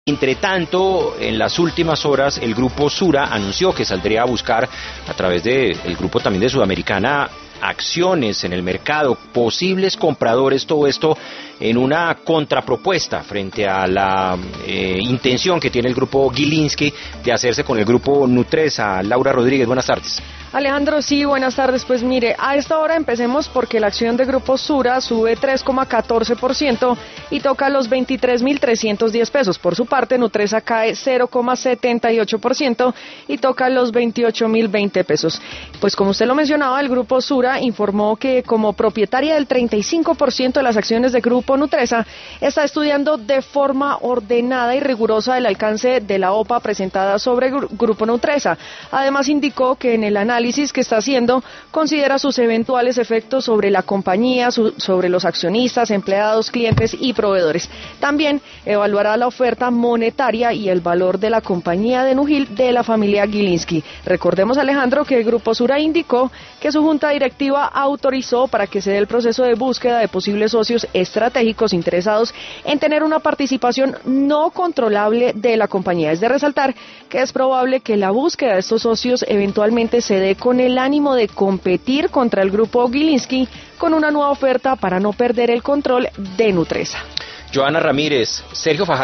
Entre tanto, en las últimas horas, el grupo Sura anunció que saldría a buscar, a través del grupo también de Sudamericana, acciones en el mercado, posibles compradores, todo esto en una contrapropuesta frente a la intención que tiene el grupo Gilinski de hacerse con el grupo Nutresa. Laura Rodríguez, buenas tardes. Alejandro, sí, buenas tardes. Pues mire, a esta hora empecemos porque la acción de Grupo Sura sube 3,14% y toca los 23.310 pesos. Por su parte, Nutresa cae 0,78% y toca los 28.020 pesos. Pues como usted lo mencionaba, el Grupo Sura informó que como propietaria del 35% de las acciones de Grupo Nutresa, está estudiando de forma ordenada y rigurosa el alcance de la OPA presentada sobre Grupo Nutresa. Además, indicó que en el análisis que está haciendo considera sus eventuales efectos sobre la compañía, sobre los accionistas, empleados, clientes y proveedores. También evaluará la oferta monetaria y el valor de la compañía de Nujil de la familia Gilinski. Recordemos, Alejandro, que el Grupo Sura indicó que su junta directiva autorizó para que se dé el proceso de búsqueda de posibles socios estratégicos interesados en tener una participación no controlable de la compañía. Es de resaltar que es probable que la búsqueda de estos socios eventualmente se dé con el ánimo de competir contra el grupo Gilinski con una nueva oferta para no perder el control de Nutresa. Joana Ramírez, Sergio Fajardo.